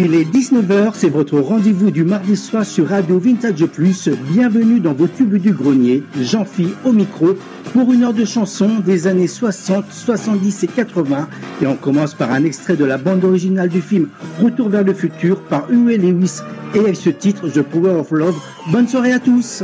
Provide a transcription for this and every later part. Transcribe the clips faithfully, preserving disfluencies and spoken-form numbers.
Il est dix-neuf heures, c'est votre rendez-vous du mardi soir sur Radio Vintage Plus. Bienvenue dans vos tubes du grenier, Jean-Phi au micro, pour une heure de chansons des années soixante, soixante-dix et quatre-vingts. Et on commence par un extrait de la bande originale du film Retour vers le futur par Huey Lewis et avec ce titre The Power of Love. Bonne soirée à tous.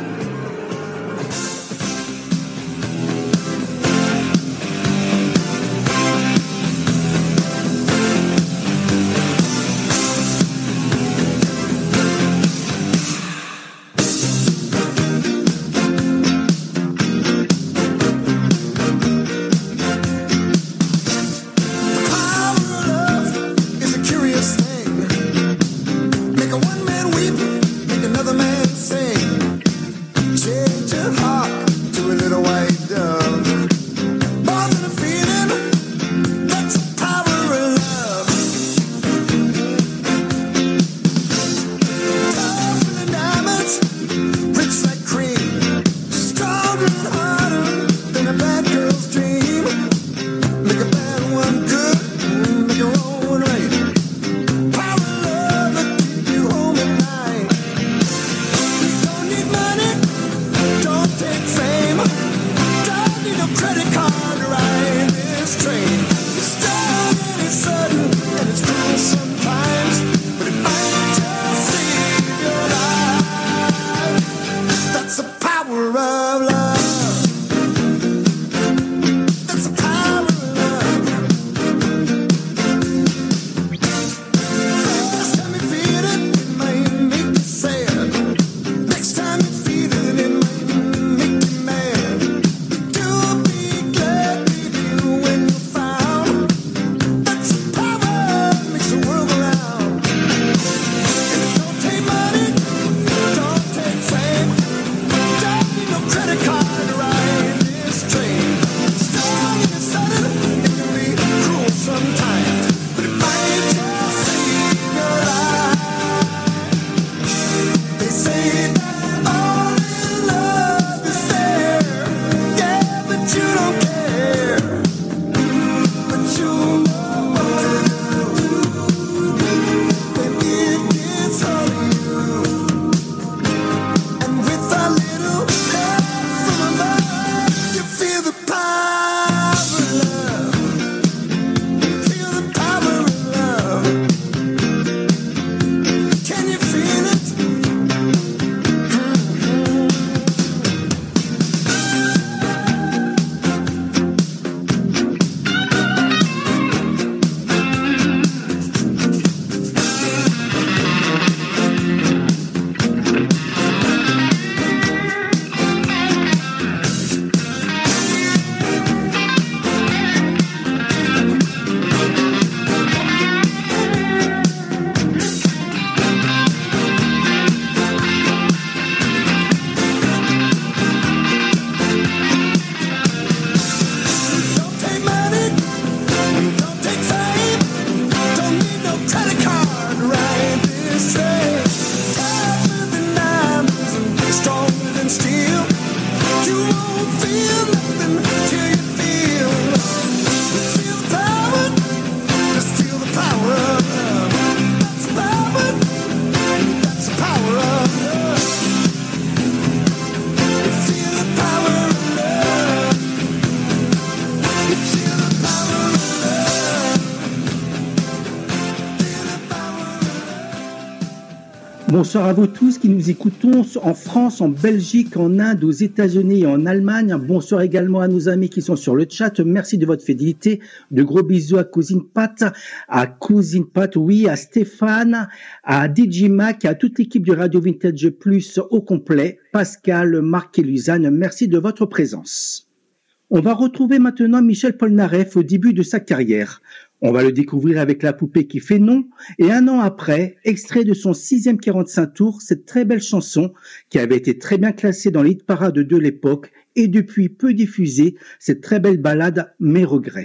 Bonsoir à vous tous qui nous écoutons en France, en Belgique, en Inde, aux États-Unis et en Allemagne. Bonsoir également à nos amis qui sont sur le chat. Merci de votre fidélité. De gros bisous à Cousine Pat, à Cousine Pat, oui, à Stéphane, à D J Mac, à toute l'équipe du Radio Vintage Plus au complet. Pascal, Marc et Luzanne, merci de votre présence. On va retrouver maintenant Michel Polnareff au début de sa carrière. On va le découvrir avec La poupée qui fait non, et un an après, extrait de son sixième quarante-cinq tours, cette très belle chanson qui avait été très bien classée dans les hit parades de l'époque et depuis peu diffusée, cette très belle ballade Mes regrets.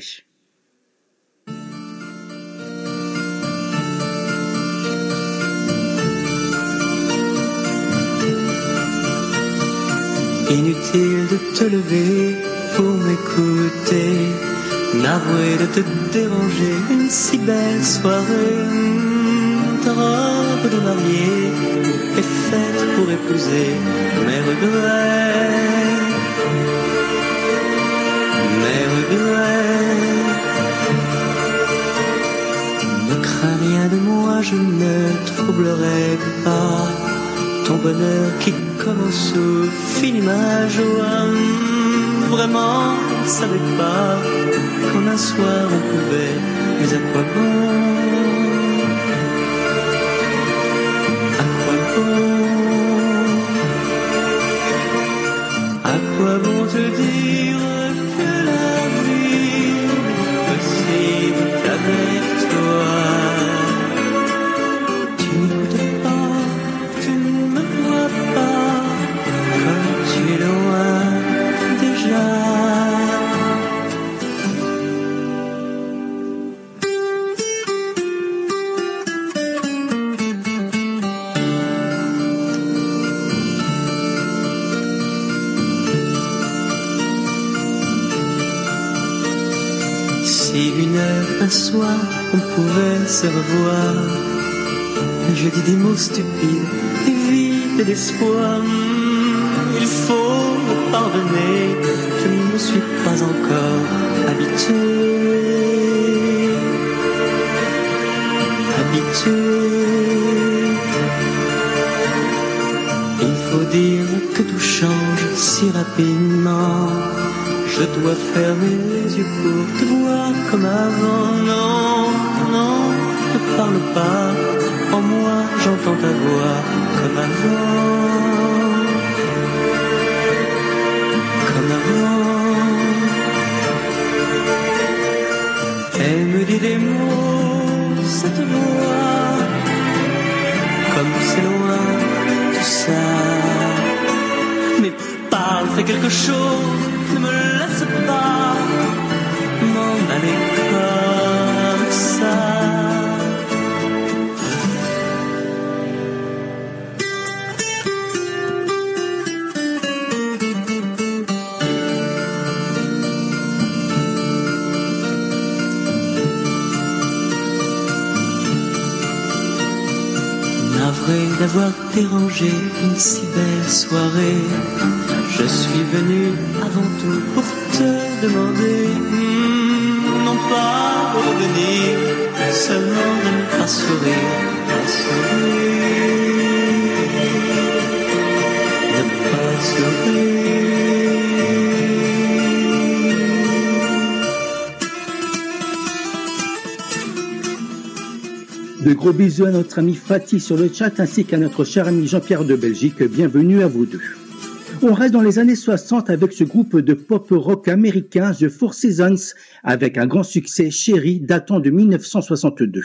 Inutile de te lever pour m'écouter, navré de te déranger une si belle soirée. ta robe de mariée est faite pour épouser mes regrets, mes regrets. Ne crains rien de moi, je ne troublerai pas ton bonheur qui commence où finit ma joie. Vraiment, je ne savais pas qu'en un soir on pouvait, mais à quoi bon? À quoi bon? À quoi bon te dire que la vie est possible qu'avec toi? Tu n'écoutes pas, tu ne me vois pas, comme tu es loin déjà. Si une heure, un soir, on pouvait se revoir, je dis des mots stupides et vides d'espoir. Il faut me pardonner, je ne me suis pas encore habitué, habitué. Il faut dire que tout change si rapidement. Je dois fermer les yeux pour te voir comme avant. Non, non, ne parle pas. En moi, j'entends ta voix comme avant. Comme avant. Elle me dit des mots, cette voix. Comme c'est loin, tout ça. Mais parle, fais quelque chose. Ne me laisse pas m'en aller comme ça. Navré d'avoir dérangé une si belle soirée. Je suis venu avant tout pour te demander, hmm, non pas de revenir, seulement de ne pas sourire, pas sourire, ne pas sourire. De gros bisous à notre ami Fatih sur le chat ainsi qu'à notre cher ami Jean-Pierre de Belgique. Bienvenue à vous deux. On reste dans les années soixante avec ce groupe de pop rock américain The Four Seasons avec un grand succès Chérie datant de mille neuf cent soixante-deux.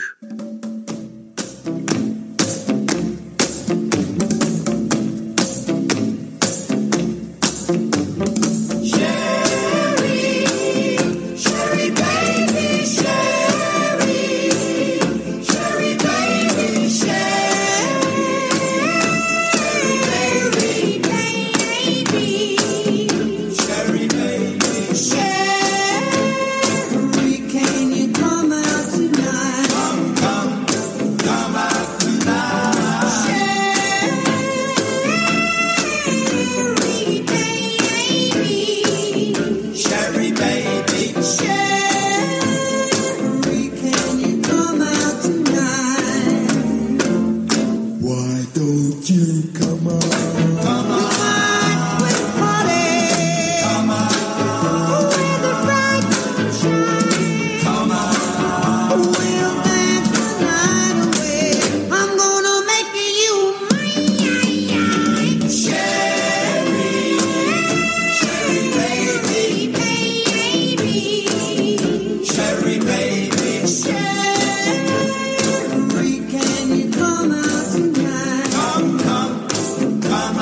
Come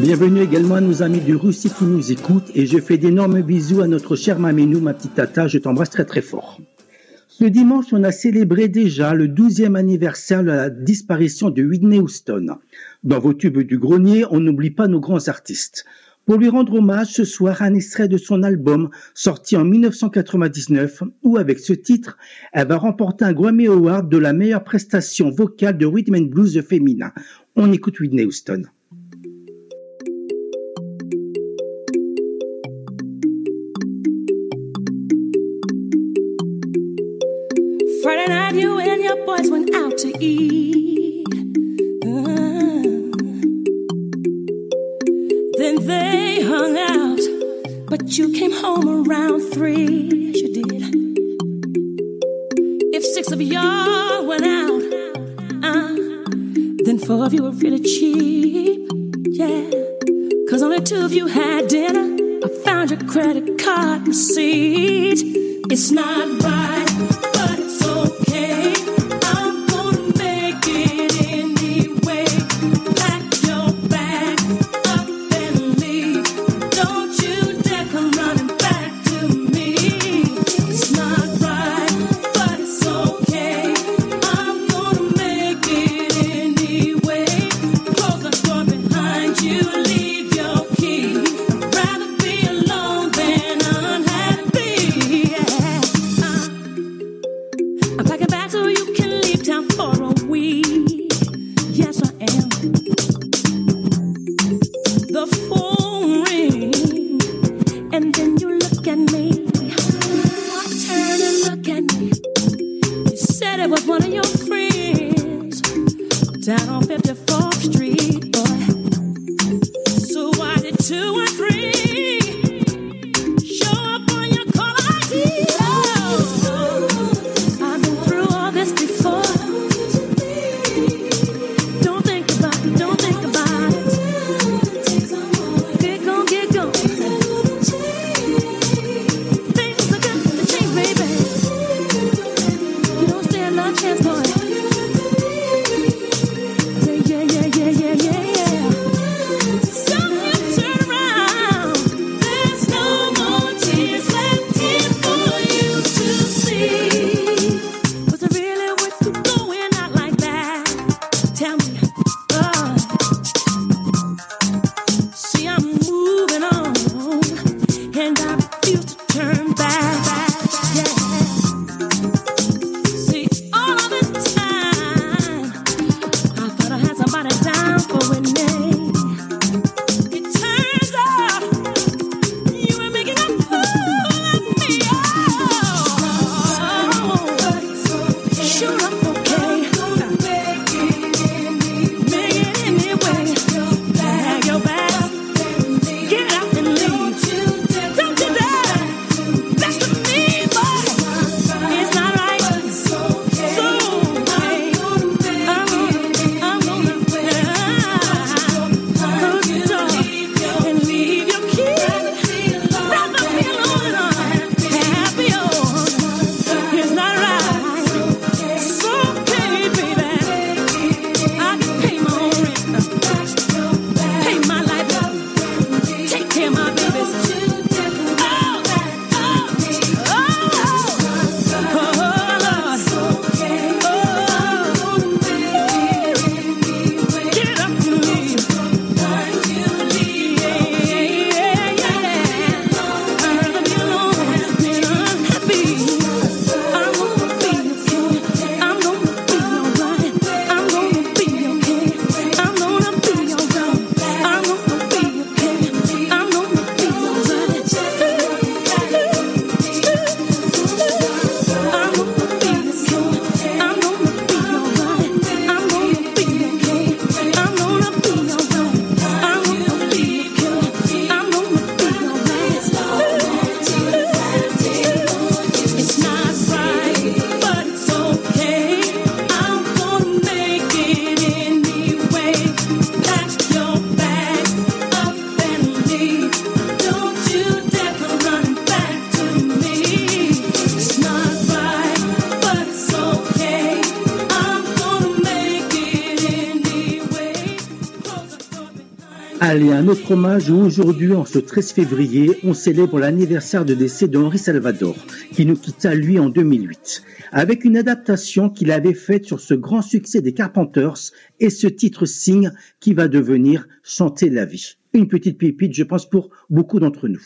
Bienvenue également à nos amis de Russie qui nous écoutent et je fais d'énormes bisous à notre chère Maminou, ma petite tata, je t'embrasse très très fort. Ce dimanche, on a célébré déjà le douzième anniversaire de la disparition de Whitney Houston. Dans vos tubes du grenier, on n'oublie pas nos grands artistes. Pour lui rendre hommage, ce soir, un extrait de son album sorti en dix-neuf cent quatre-vingt-dix-neuf où, avec ce titre, elle va remporter un Grammy Award de la meilleure prestation vocale de rhythm and blues féminin. On écoute Whitney Houston. Friday night, you and your boys went out to eat. Uh, then they hung out, but you came home around three. Yes, you did. If six of y'all went out, uh, then four of you were really cheap. Yeah, cause only two of you had dinner. I found your credit card receipt. It's not right, but it's okay. I'm gonna make it anyway. Pack your bag up and leave. Don't you dare come running back to me. It's not right, but it's okay. I'm gonna make it anyway. Close the door behind you, leave your key. I'd rather be alone than unhappy. Yeah. I'm packing back so you can leave town for a week. Yes, I am. The phone rings, and then you look at me. Turn and look at me. You said it was one of your friends down on fifty-fourth Street, boy. So why did two and three show up on your call I D? Oh, I've been through all this before. Don't think about it, don't think about it. Get gone, get gone. Things are gonna change, baby. You don't stand no chance, boy. Say yeah. Allez, un autre hommage où aujourd'hui, en ce treize février, on célèbre l'anniversaire de décès de Henri Salvador, qui nous quitta lui en deux mille huit, avec une adaptation qu'il avait faite sur ce grand succès des Carpenters et ce titre Sing qui va devenir Chanter la vie. Une petite pépite, je pense, pour beaucoup d'entre nous.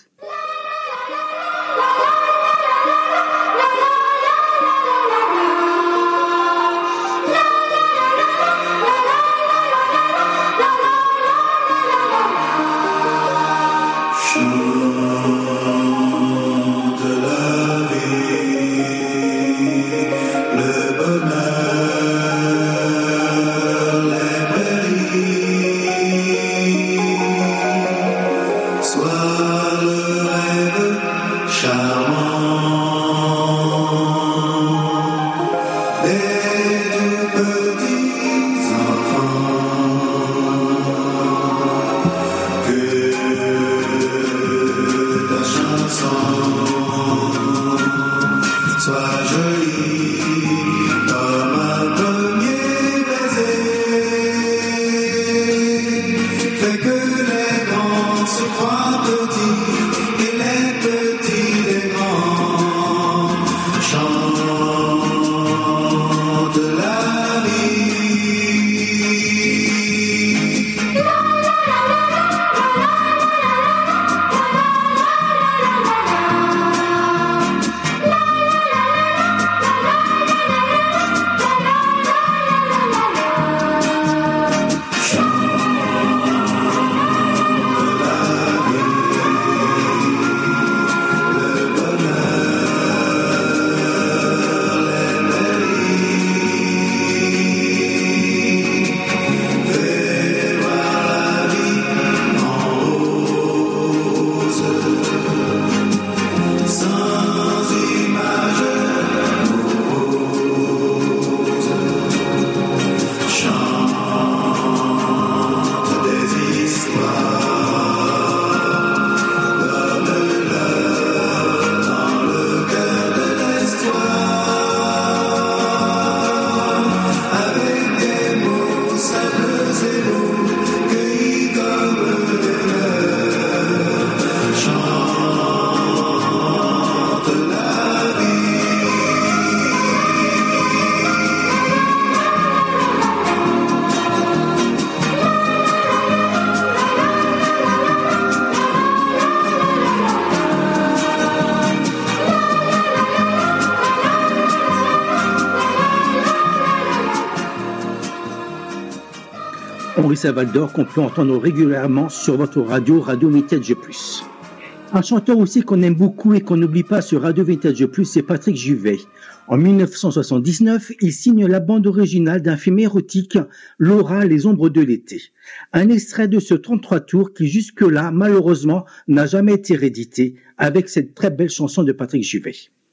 Henri Salvador qu'on peut entendre régulièrement sur votre radio, Radio Vintage Plus. Un chanteur aussi qu'on aime beaucoup et qu'on n'oublie pas sur Radio Vintage Plus, c'est Patrick Juvet. En dix-neuf cent soixante-dix-neuf, il signe la bande originale d'un film érotique, Laura, les ombres de l'été. Un extrait de ce trente-trois tours qui jusque-là, malheureusement, n'a jamais été réédité avec cette très belle chanson de Patrick Juvet.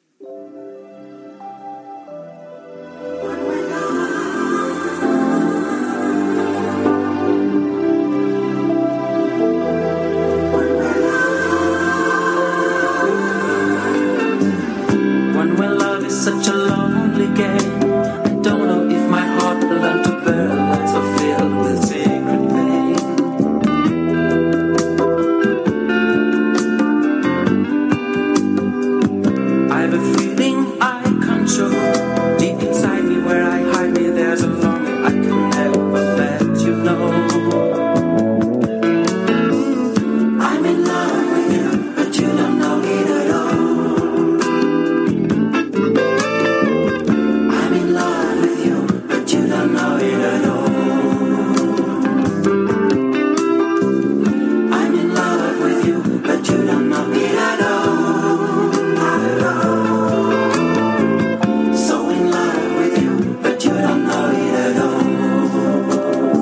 Such a lonely game. I don't know if my heart will learn to bear lights are filled with secret pain. I have a feeling I can't show. Deep inside me where I hide me, there's a longing I can never let you know. I'm in love with you, but you don't know it at all. So in love with you, but you don't know it at all.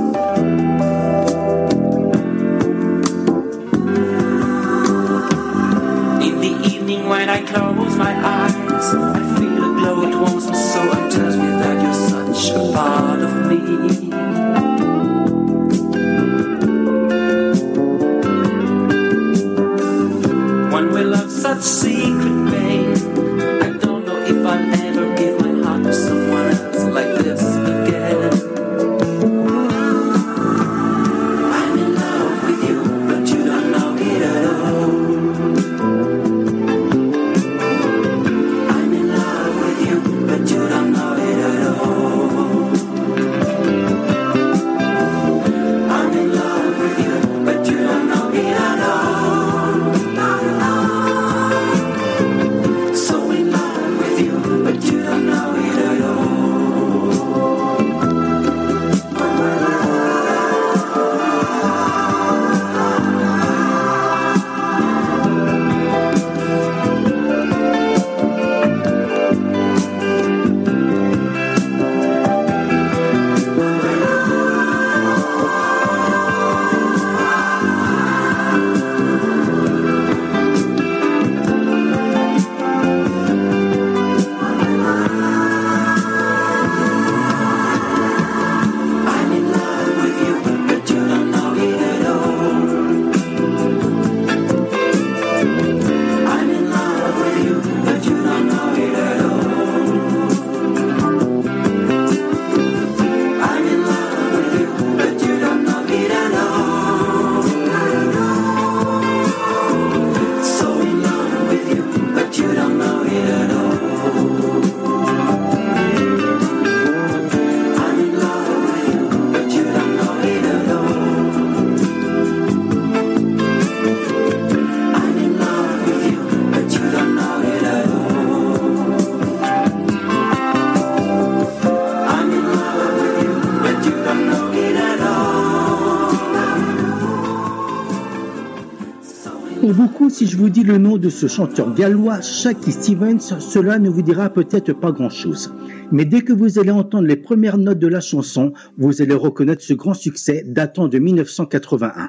Pour beaucoup, si je vous dis le nom de ce chanteur gallois, Shaky Stevens, cela ne vous dira peut-être pas grand-chose. Mais dès que vous allez entendre les premières notes de la chanson, vous allez reconnaître ce grand succès datant de mille neuf cent quatre-vingt-un.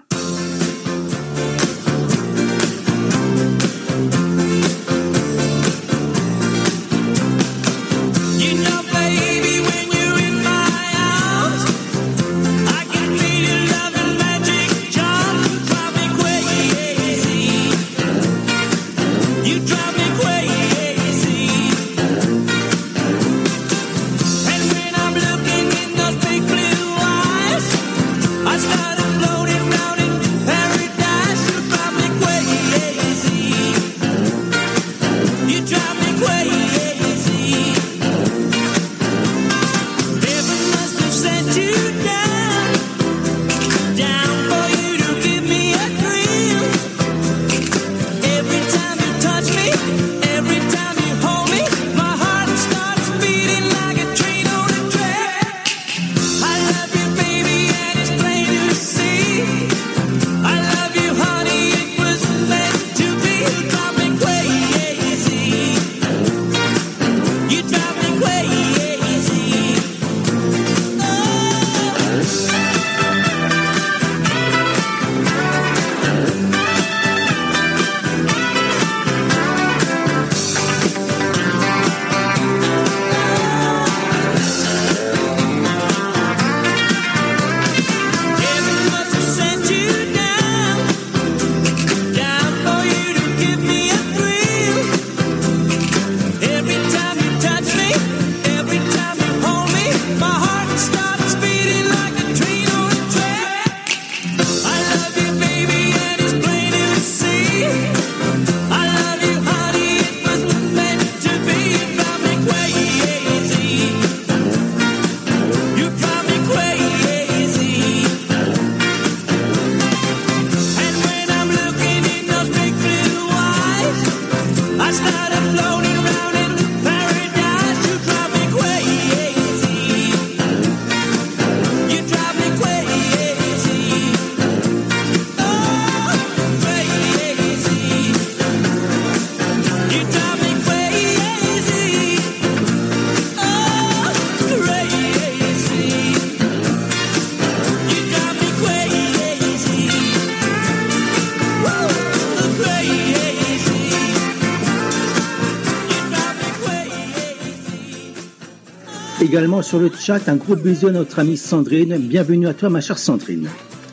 Également sur le chat, un gros bisou à notre amie Sandrine. Bienvenue à toi, ma chère Sandrine.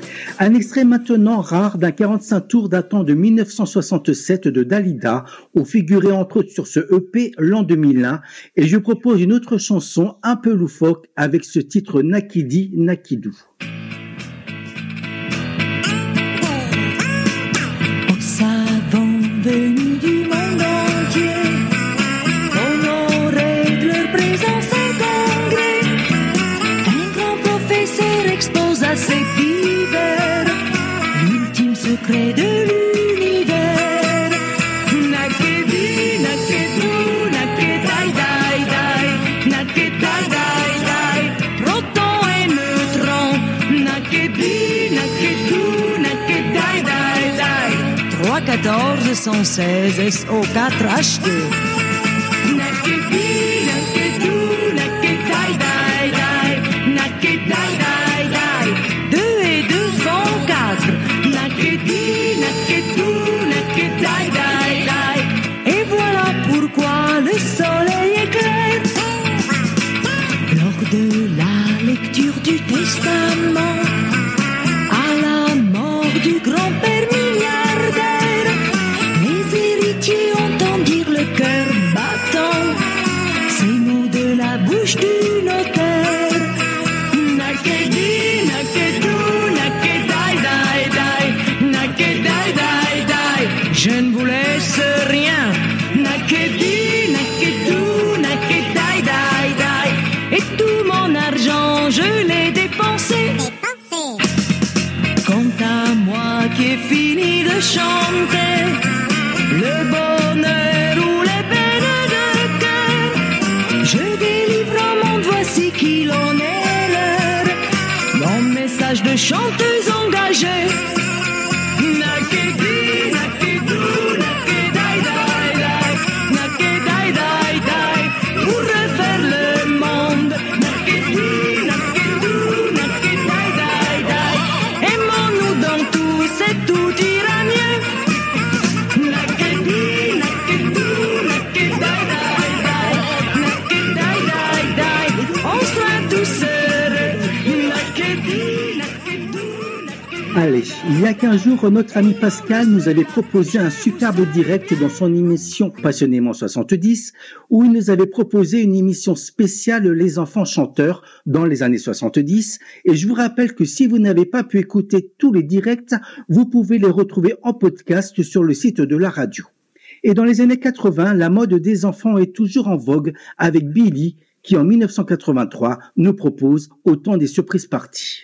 Un extrait maintenant rare d'un quarante-cinq tours datant de mille neuf cent soixante-sept de Dalida, où figurait entre autres sur ce E P l'an deux mille un. Et je propose une autre chanson un peu loufoque avec ce titre Nakidi Nakidou. Aux savants venus du monde entier, honorés de leur présence en congrès, un grand professeur expose à ses divers l'ultime secret de l'univers. Nakedi, nakedou, nakedai, dai, dai, nakedai, dai, dai, proton et neutron. Nakedi, nakedou, nakedai, dai, dai, trois quatorze cent seize S O quatre H deux. Nakedi, nakedou, nakedai, dai, dai, nakedai, dai, dai, deux et deux font quatre. Nakedi, nakedou, nakedai, dai, dai, et voilà pourquoi le soleil éclaire lors de la lecture du testament à la mort du grand-père milliardaire. Les héritiers entendirent le cœur battant ces mots de la bouche du notaire. Nakedi, nakedou, nakedai, dai, dai, nakedai, dai, dai, je ne vous laisse rien. Nakedi, nakedou, nakedai, dai, dai, et tout mon argent je l'ai dépensé. Quant à moi qui ai fini de chanter le bonheur ou les peines de cœur, je délivre en monde, voici qu'il en est l'heure, mon message de chanteuse engagée. Nakedi, nakedi, Allez, il y a quinze jours, notre ami Pascal nous avait proposé un superbe direct dans son émission Passionnément soixante-dix, où il nous avait proposé une émission spéciale Les enfants chanteurs dans les années soixante-dix. Et je vous rappelle que si vous n'avez pas pu écouter tous les directs, vous pouvez les retrouver en podcast sur le site de la radio. Et dans les années quatre-vingts, la mode des enfants est toujours en vogue avec Billy, qui en dix-neuf cent quatre-vingt-trois nous propose Autant des surprises parties.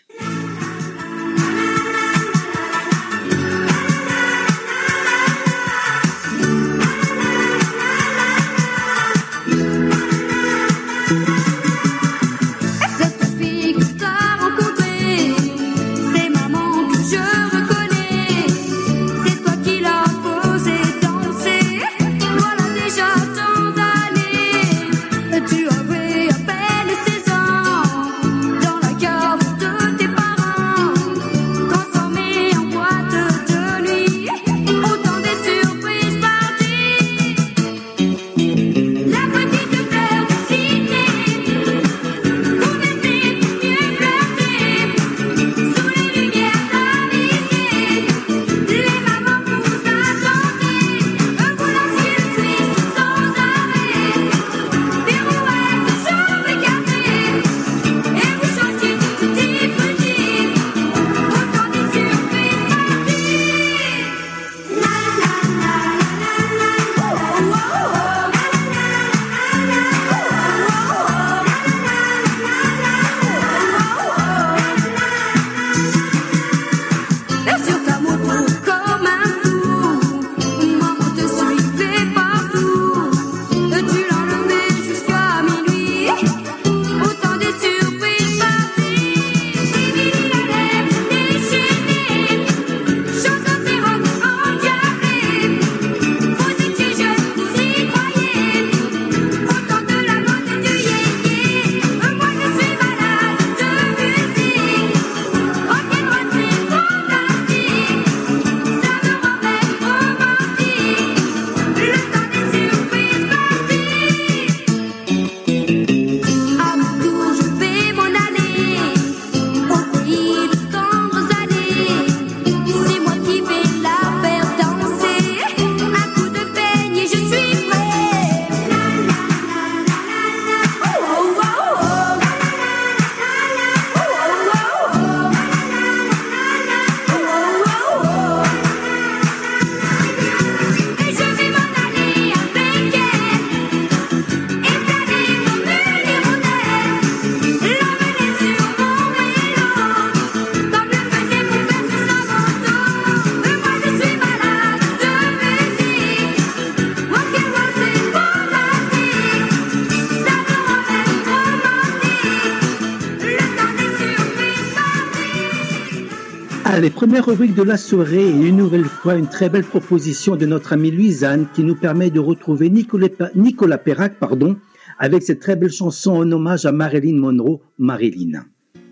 Allez, première rubrique de la soirée et une nouvelle fois une très belle proposition de notre amie Louisanne qui nous permet de retrouver Nicolas, Nicolas Perrac pardon, avec cette très belle chanson en hommage à Marilyn Monroe, Marilyn.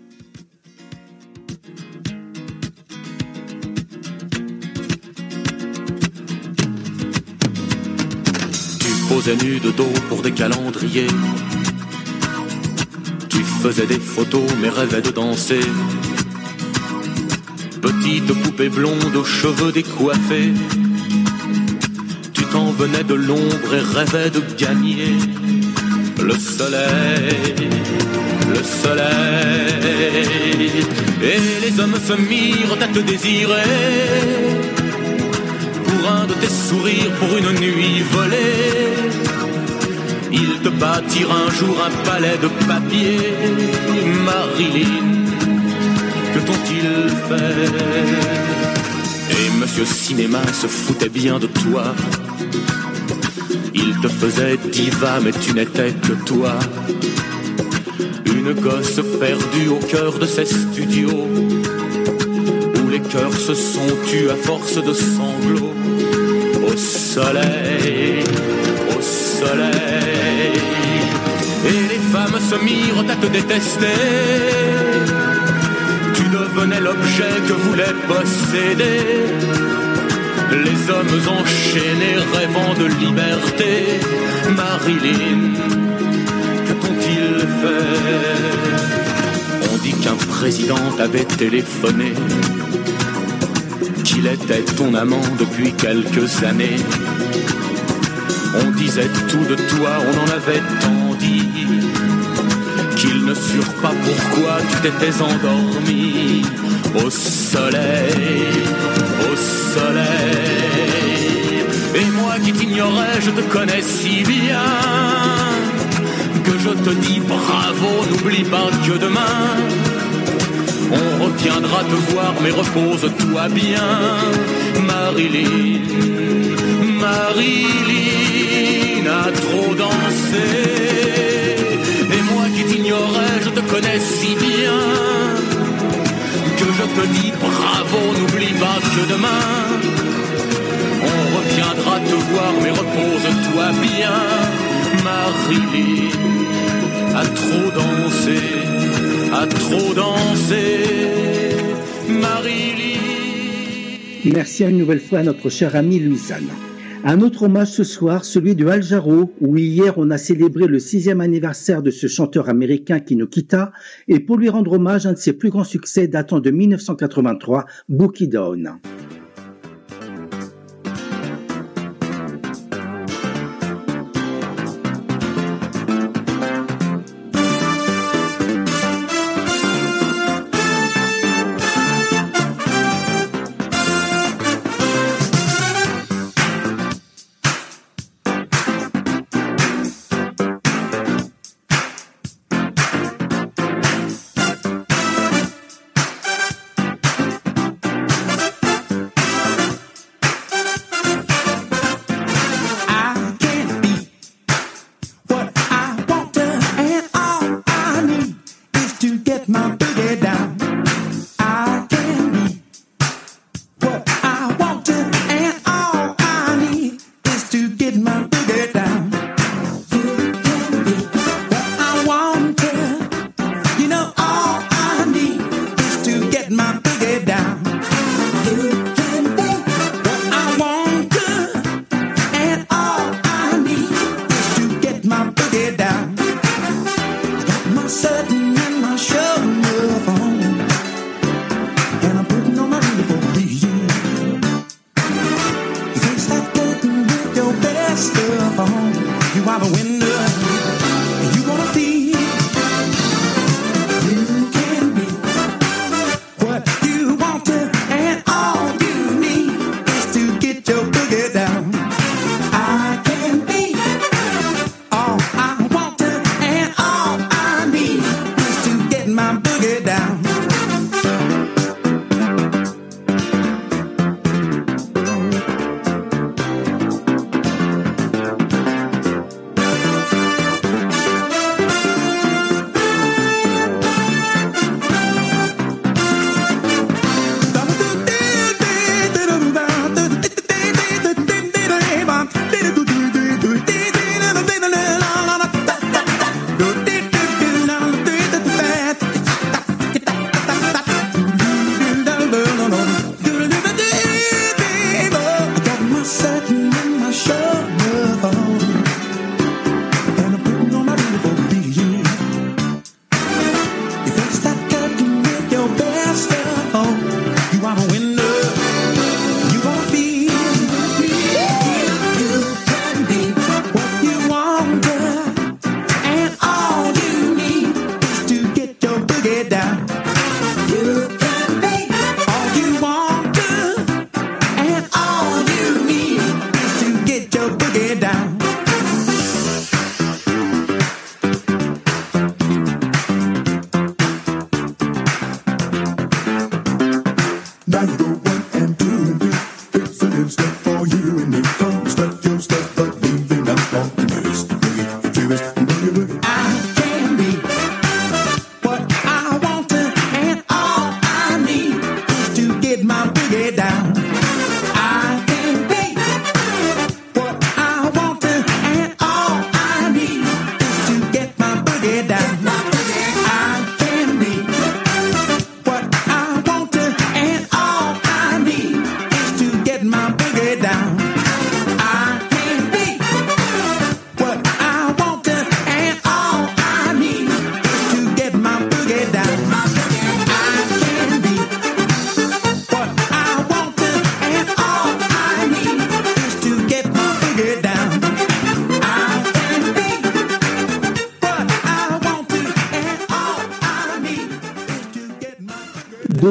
Tu posais nu de dos pour des calendriers. Tu faisais des photos mais rêvais de danser. Petite poupée blonde aux cheveux décoiffés, tu t'en venais de l'ombre et rêvais de gagner le soleil, le soleil. Et les hommes se mirent à te désirer pour un de tes sourires, pour une nuit volée. Ils te bâtirent un jour un palais de papier, Marilyn. Que t'ont-ils fait? Et Monsieur Cinéma se foutait bien de toi. Il te faisait diva mais tu n'étais que toi. Une gosse perdue au cœur de ces studios où les cœurs se sont tus à force de sanglots. Au soleil, au soleil. Et les femmes se mirent à te détester. Devenait l'objet que voulait posséder. Les hommes enchaînés rêvant de liberté. Marilyn, que t'ont-ils fait? On dit qu'un président t'avait téléphoné qu'il était ton amant depuis quelques années. On disait tout de toi, on en avait tant dit, qu'ils ne surent pas pourquoi tu t'étais endormi au soleil, au soleil. Et moi qui t'ignorais, je te connais si bien que je te dis bravo, n'oublie pas que demain on reviendra te voir, mais repose-toi bien. Marilyn, Marilyn a trop dansé. Et moi qui t'ignorais, je te connais si bien que je te dis bravo, n'oublie pas que demain on reviendra te voir, mais repose-toi bien. Marilyn a trop dansé, a trop dansé, Marilyn. Merci une nouvelle fois à notre chère amie Louisanne. Un autre hommage ce soir, celui de Al Jarreau, où hier on a célébré le sixième anniversaire de ce chanteur américain qui nous quitta, et pour lui rendre hommage, un de ses plus grands succès datant de mille neuf cent quatre-vingt-trois, Boogie Down.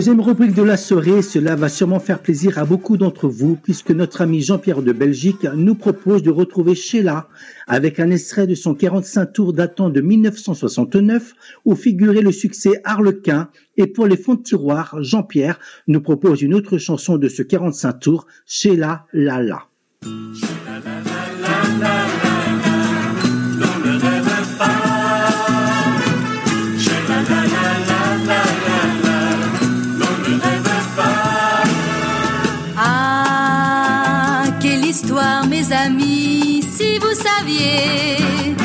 Deuxième rubrique de la soirée, cela va sûrement faire plaisir à beaucoup d'entre vous puisque notre ami Jean-Pierre de Belgique nous propose de retrouver Sheila avec un extrait de son quarante-cinq tours datant de mille neuf cent soixante-neuf où figurait le succès Harlequin, et pour les fonds de tiroir, Jean-Pierre nous propose une autre chanson de ce quarante-cinq tours, Sheila La La. Histoire, mes amis, si vous saviez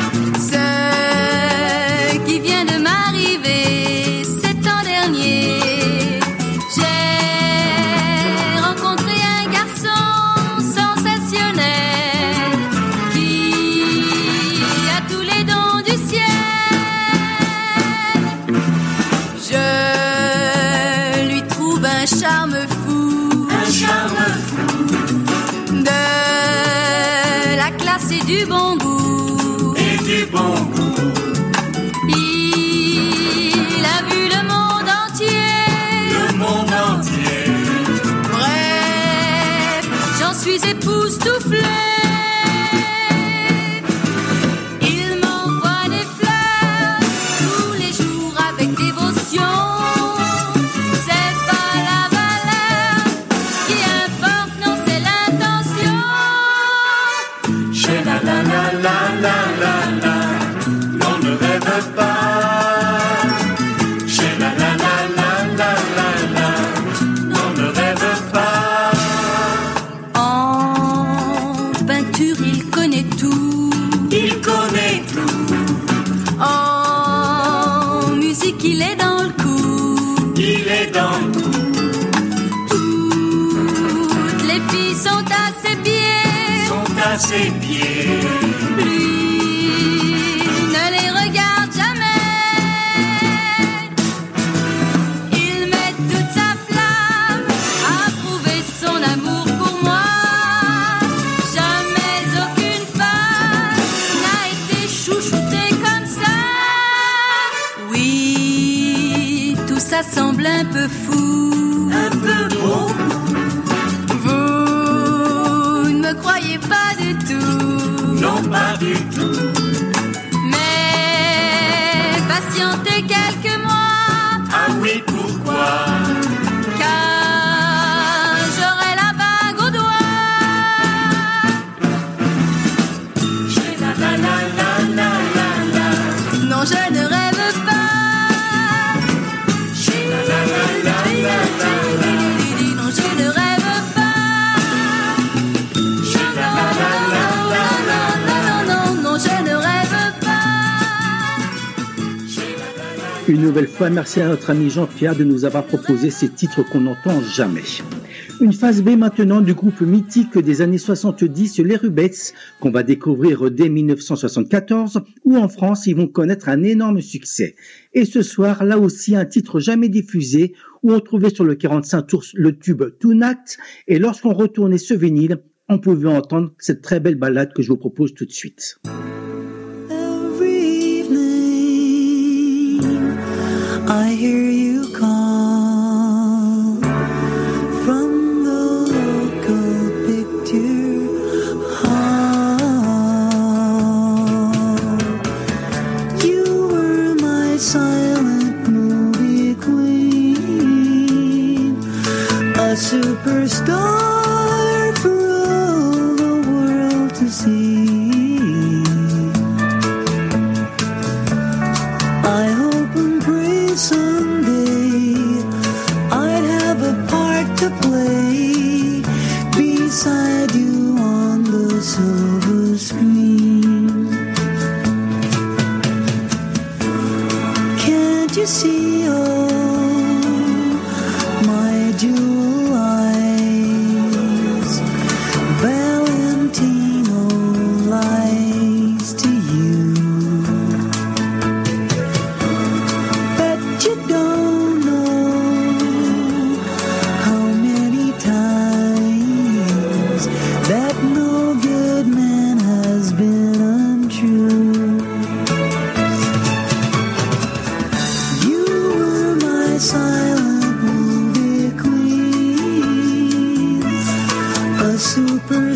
ce qui vient de m'arriver cet an dernier. J'ai rencontré un garçon sensationnel qui a tous les dons du ciel. Je lui trouve un charme fou, un charme fou. Et du bon goût, et du bon goût. Il a vu le monde entier, le monde entier. Bref, j'en suis époustouflée. Il m'envoie des fleurs tous les jours avec dévotion. C'est pas la valeur qui importe, non, c'est l'intention. La la la la la la la, l'on ne rêve pas. Chez la la la la la la la, l'on ne rêve pas. En peinture il connaît tout, il connaît tout. En musique il est dans le coup, il est dans le coup. Toutes les filles sont à ses pieds, sont à ses pieds. Lui ne les regarde jamais. Il met toute sa flamme à prouver son amour pour moi. Jamais aucune femme n'a été chouchoutée comme ça. Oui, tout ça semble un peu fou, un peu beau. Vous ne me croyez pas du tout. Non, pas du tout. Mais patientez quelques mois. Ah oui, pourquoi? Car j'aurai la bague au doigt. J'ai la la la la la la la. Non, je ne rêve pas. J'ai la la la la la la. Non, je ne rêve pas. Une nouvelle fois, merci à notre ami Jean-Pierre de nous avoir proposé ces titres qu'on n'entend jamais. Une phase B maintenant du groupe mythique des années soixante-dix, les Rubettes, qu'on va découvrir dès mille neuf cent soixante-quatorze, où en France ils vont connaître un énorme succès. Et ce soir, là aussi, un titre jamais diffusé, où on trouvait sur le quarante-cinq tours le tube Tonight, et lorsqu'on retournait ce vinyle, on pouvait entendre cette très belle ballade que je vous propose tout de suite. I hear you call from the local picture hall. You were my silent movie queen, a superstar for all the world to see. I hope and pray someday I'd have a part to play beside you on the silver screen. Can't you see, oh, my jewel eyes, Valentino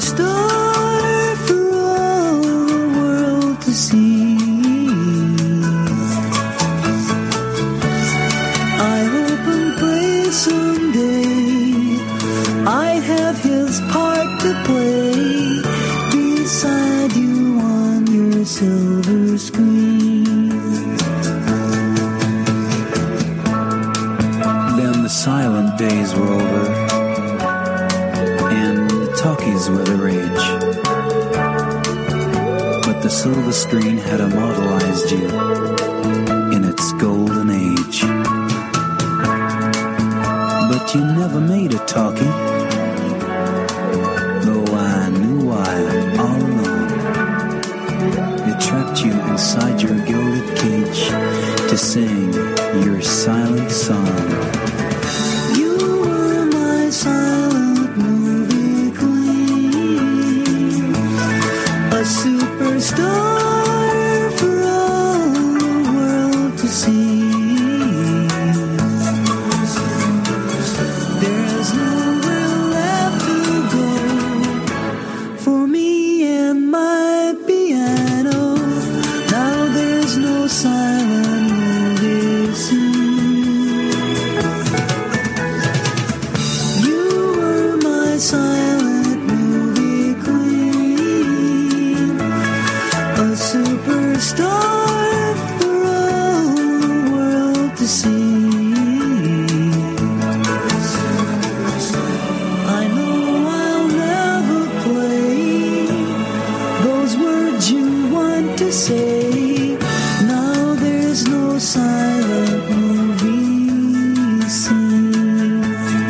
superstar for all the world to see. I hope and pray someday I'd have his part to play beside you on your silver screen. Then the silent days were over, and the talkies were the rage. But the silver screen had immortalized you in its golden age. But you never made a talkie, though I knew why all along. It trapped you inside your gilded cage to sing your silent song. You were my silent movie queen, a superstar for all the world to see. There's nowhere left to go for me and my piano. Now there's no silent movie scene. You were my silent movie queen, a superstar for all the world to see. I know I'll never play those words you want to say. Now there's no silent movie scene.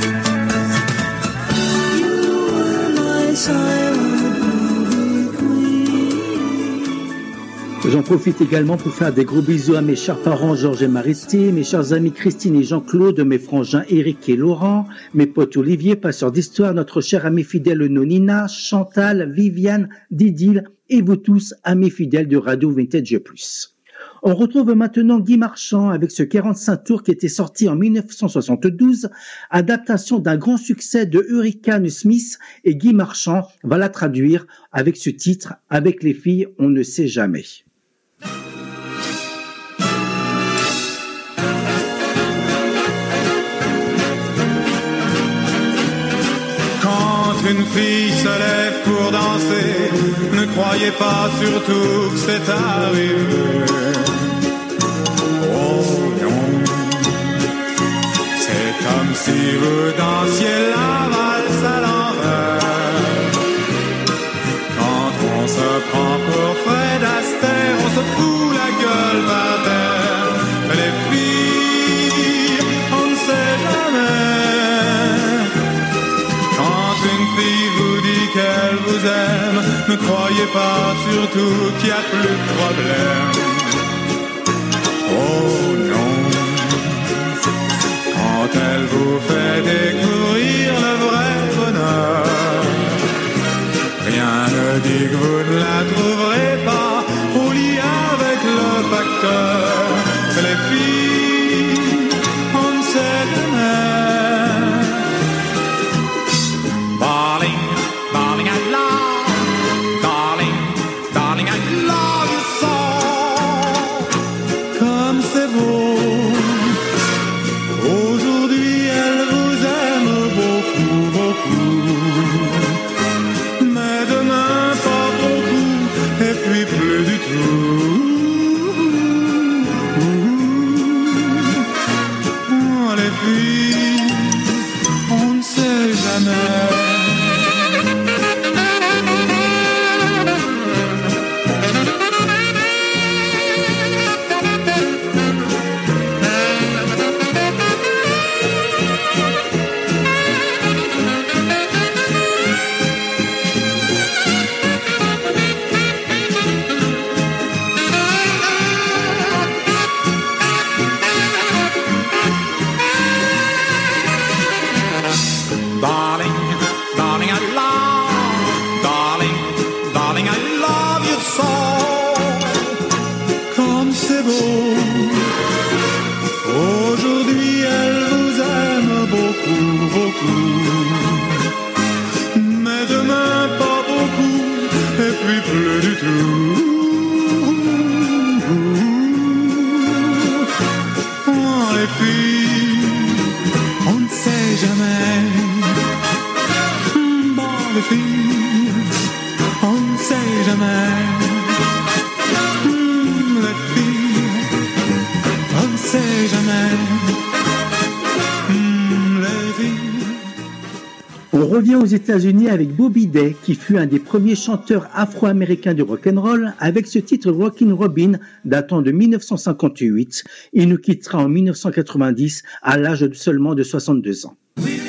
You were my silent movie queen. J'en profite également pour faire des gros bisous à mes chers parents Georges et Maristé, mes chers amis Christine et Jean-Claude, mes frangins Éric et Laurent, mes potes Olivier, passeur d'histoire, notre cher ami fidèle Nonina, Chantal, Viviane, Didil et vous tous, amis fidèles de Radio Vintage Plus. On retrouve maintenant Guy Marchand avec ce quarante-cinq tours qui était sorti en mille neuf cent soixante-douze, adaptation d'un grand succès de Hurricane Smith, et Guy Marchand va la traduire avec ce titre « Avec les filles, on ne sait jamais ». Quand une fille se lève pour danser, ne croyez pas surtout que c'est arrivé. Oh non, c'est comme si vous dansiez la valse à l'envers. Quand on se prend pour Fred Astaire, on se fout la gueule par terre. Les filles, on ne sait jamais. Quand une fille vous dit qu'elle vous aime, ne croyez pas surtout qu'il n'y a plus de problème. Oh non, quand elle vous fait découvrir le vrai bonheur, rien ne dit que vous ne la trouverez pas au lit avec le facteur. Les filles, on ne sait jamais. Darling, darling, I love, darling, darling, I love you so. Comme c'est beau, aujourd'hui elle vous aime beaucoup, beaucoup. Mais demain pas beaucoup, et puis plus du tout. Oh, les filles, on ne sait jamais. Darling, darling, I love, darling, darling, I love you so. Comme c'est beau, aujourd'hui elle vous aime beaucoup, beaucoup. Mais demain pas true. Oh, les filles, on ne sait jamais. Bon, les filles, on ne sait jamais. Les filles, on ne sait jamais. On revient aux États-Unis avec Bobby Day, qui fut un des premiers chanteurs afro-américains du rock'n'roll, avec ce titre Rockin' Robin datant de dix-neuf cent cinquante-huit. Il nous quittera en dix-neuf cent quatre-vingt-dix à l'âge de seulement de soixante-deux ans.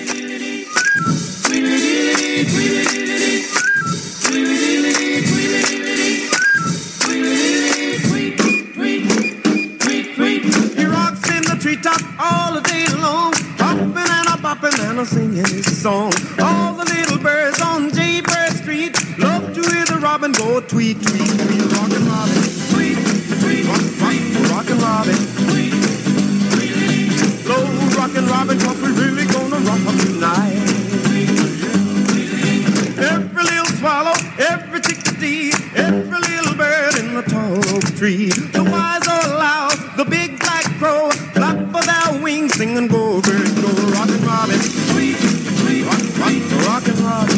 And I'm singing his song. All the little birds on Jaybird Street love to hear the robin go tweet, tweet, tweet. Rockin' Robin, tweet, tweet, rock, rock, rockin' Robin, tweet, tweet, slow rockin' Robin, 'cause we really gonna rock up tonight. Every little swallow, every chickadee, every little bird in the tall oak tree. The wise or loud, the big black crow, flap of their wings, sing and go, bird, go, rockin' Robin. Rock, rock, rockin' Robin.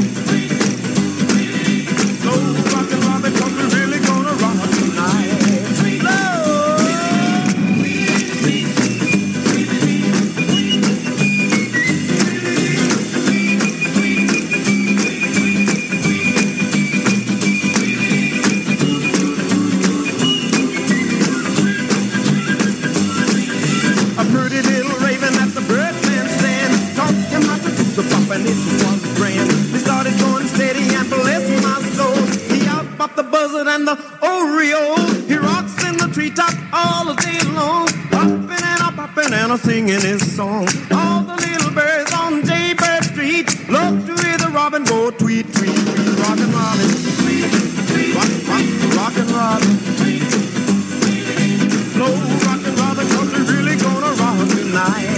Slow rockin' Robin, 'cause we're really gonna rock tonight. A pretty little raven at the birdman stand, talking about the the pop and it was grand. We started going steady and bless my soul. He out popped the buzzard and the Oreo. He rocks in the treetop all the day long, popping and a popping and a singing his song. All the little birds on Jaybird Street love to hear the robin go tweet, tweet, tweet. Rockin' Robin, tweet, tweet, rock, rock, rockin' Robin, tweet, tweet, slow rockin' Robin, 'cause we're really gonna rock tonight.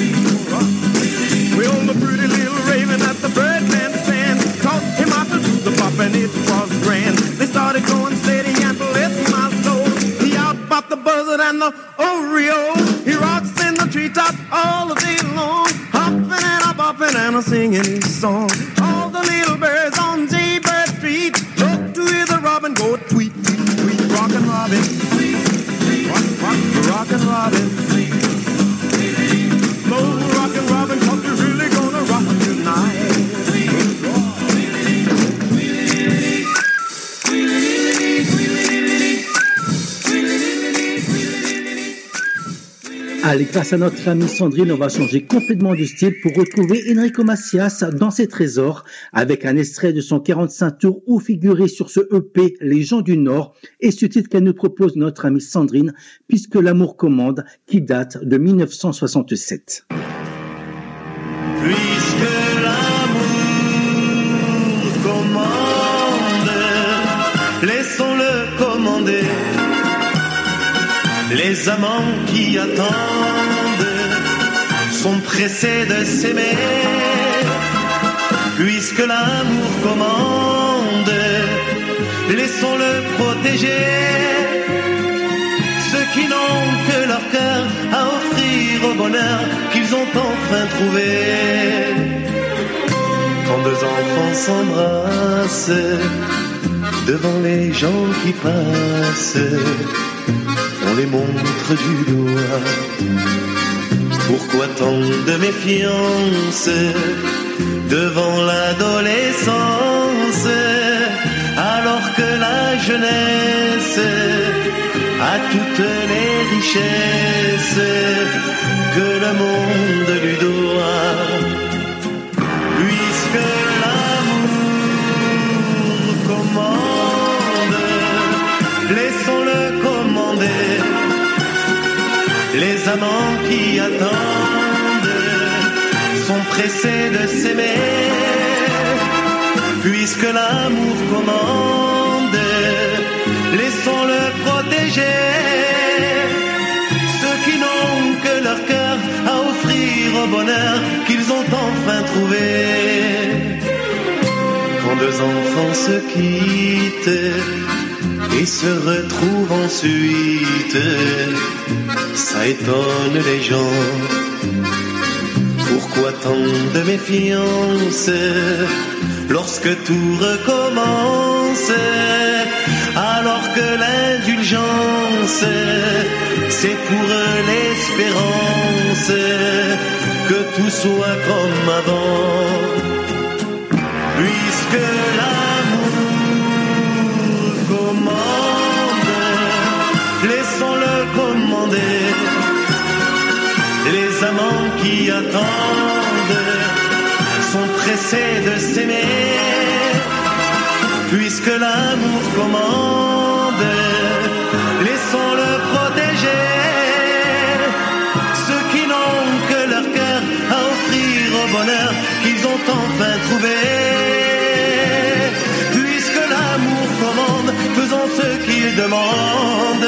We own the pretty little raven at the birdman stand, taught him how to do the pop and it was grand. They started going steady and bless my soul. He out popped the buzzard and the Oreo. He rocks in the treetop all the day long, hopping and a bopping and a singing his song. All the little birds on Jaybird Street love to hear the robin go tweet, tweet, tweet. Rockin' Robin, tweet, tweet, rock, rock, rockin' Robin, tweet, tweet, slow rockin' Robin, 'cause we're really gonna rock tonight. Allez, grâce à notre amie Sandrine, on va changer complètement de style pour retrouver Enrico Macias dans ses trésors avec un extrait de son quarante-cinq tours où figurait sur ce E P Les gens du Nord et ce titre qu'elle nous propose notre amie Sandrine, Puisque l'amour commande, qui date de dix-neuf cent soixante-sept. Puisque l'amour commande, laissons-le commander. Les amants qui attendent sont pressés de s'aimer. Puisque l'amour commande, laissons-le protéger. Ceux qui n'ont que leur cœur à offrir au bonheur qu'ils ont enfin trouvé. Quand deux enfants s'embrassent devant les gens qui passent, on les montre du doigt. Pourquoi tant de méfiance devant l'adolescence, alors que la jeunesse a toutes les richesses que le monde lui doit. Puisque l'amour commande, laissons-le commander. Les amants qui attendent sont pressés de s'aimer. Puisque l'amour commande, laissons-le protéger. Ceux qui n'ont que leur cœur à offrir au bonheur qu'ils ont enfin trouvé. Quand deux enfants se quittent et se retrouvent ensuite. Ça étonne les gens. Pourquoi tant de méfiance lorsque tout recommence, alors que l'indulgence, c'est pour l'espérance que tout soit comme avant. Puisque l'amour commande, laissons-le commander. Les amants qui attendent sont pressés de s'aimer. Puisque l'amour commande, laissons-le protéger. Ceux qui n'ont que leur cœur à offrir au bonheur qu'ils ont enfin trouvé. Puisque l'amour commande, faisons ce qu'il demande.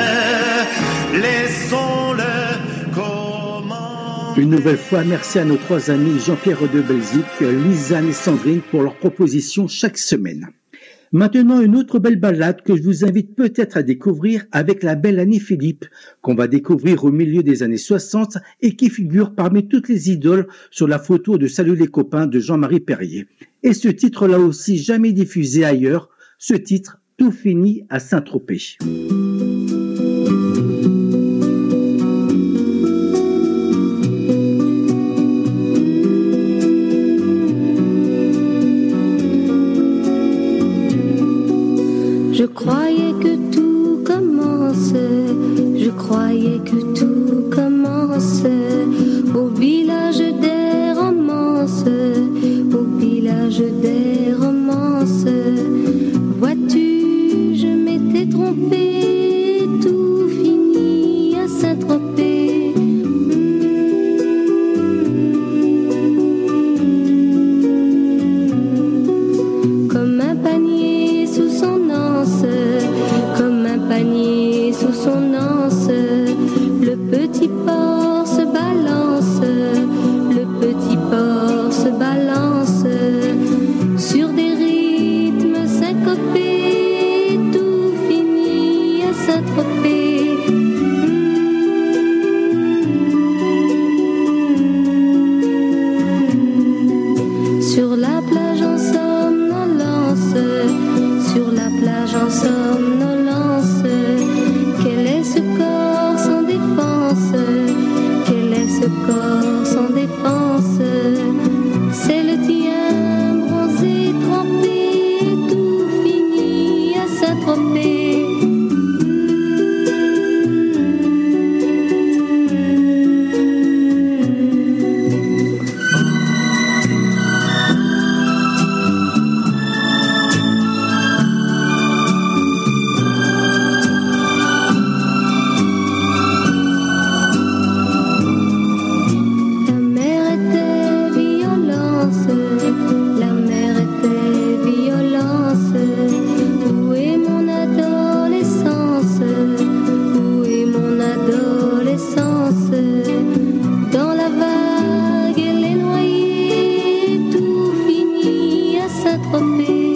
Laissons-le commander. Une nouvelle fois, merci à nos trois amis Jean-Pierre de Belzic, Lisanne et Sandrine pour leurs propositions chaque semaine. Maintenant, une autre belle ballade que je vous invite peut-être à découvrir avec la belle Annie Philippe, qu'on va découvrir au milieu des années soixante et qui figure parmi toutes les idoles sur la photo de Salut les copains de Jean-Marie Perrier. Et ce titre-là aussi jamais diffusé ailleurs, ce titre Tout finit à Saint-Tropez. Je croyais que tout commence, je croyais que tout commence au village des romances, au village des romances. Vois-tu, je m'étais trompée, tout finit à Saint-Tropez. Comme un panier sous son anse, comme un panier sous son anse, le petit porc se balance, le petit porc se balance sur des rythmes syncopés, tout finit à Saint-Tropez. Sur la plage en somnolence, sur la plage en somnolence, quel est ce corps sans défense? Quel est ce corps sans défense? C'est le tien bronzé, trempé, tout finit à Saint-Tropez. La mer était violence, la mer était violence. Où est mon adolescence? Où est mon adolescence? Dans la vague, elle est noyée, tout finit à Saint-Tropez.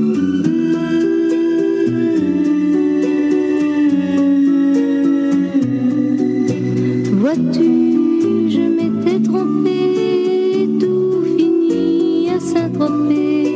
Vois-tu, je m'étais trompée, tout finit à Saint-Tropez.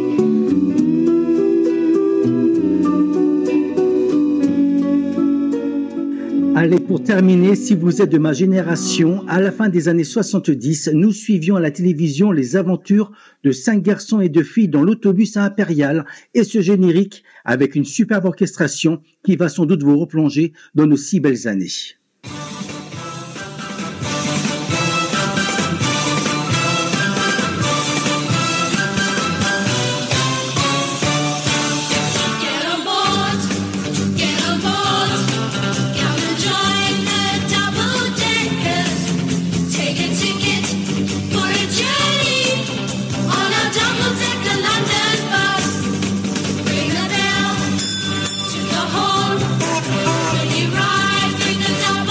Allez, pour terminer, si vous êtes de ma génération, à la fin des années soixante-dix, nous suivions à la télévision les aventures de cinq garçons et deux filles dans l'autobus à Impérial et ce générique avec une superbe orchestration qui va sans doute vous replonger dans nos si belles années. Get on board, get on board, come and join the double deckers. Take a ticket for a journey on a double decker London bus. Ring the bell to the horn when you ride, ring the double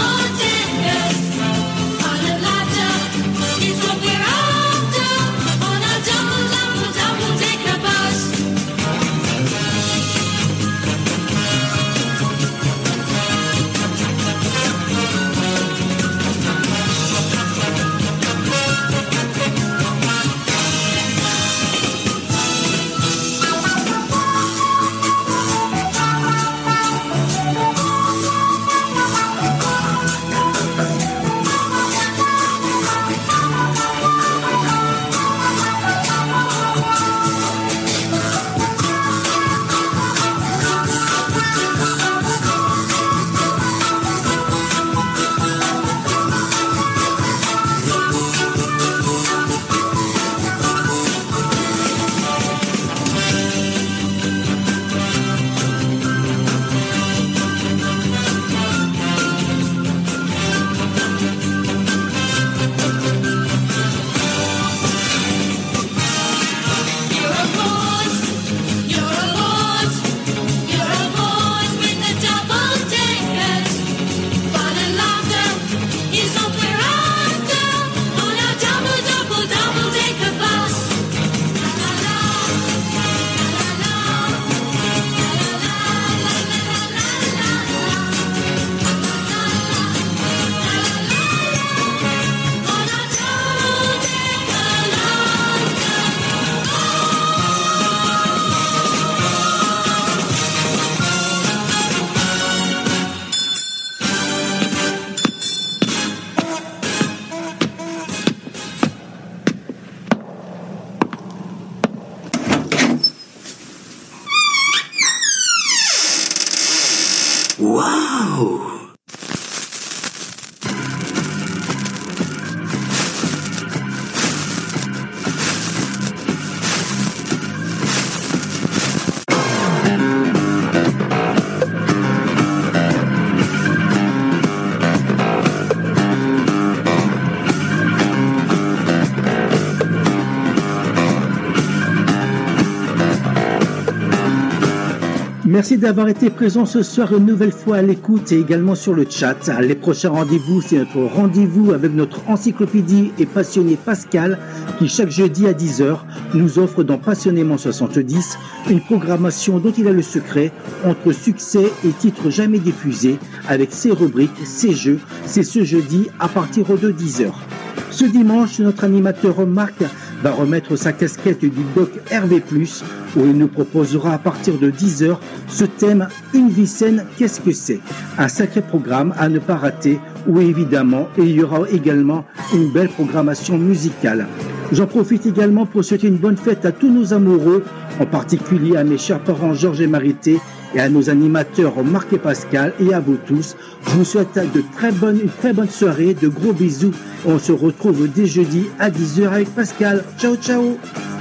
Merci d'avoir été présent ce soir une nouvelle fois à l'écoute et également sur le chat. Les prochains rendez-vous, c'est notre rendez-vous avec notre encyclopédie et passionné Pascal qui chaque jeudi à dix heures nous offre dans Passionnément soixante-dix une programmation dont il a le secret entre succès et titres jamais diffusés avec ses rubriques, ses jeux. C'est ce jeudi à partir de dix heures. Ce dimanche, notre animateur Marc va remettre sa casquette du doc R V plus, où il nous proposera à partir de dix heures ce thème « Une vie saine, qu'est-ce que c'est ?» Un sacré programme à ne pas rater, où évidemment il y aura également une belle programmation musicale. J'en profite également pour souhaiter une bonne fête à tous nos amoureux, en particulier à mes chers parents Georges et Marité, et à nos animateurs Marc et Pascal, et à vous tous. Je vous souhaite de très bonnes, une très bonne soirée, de gros bisous. On se retrouve dès jeudi à dix heures avec Pascal. Ciao, ciao!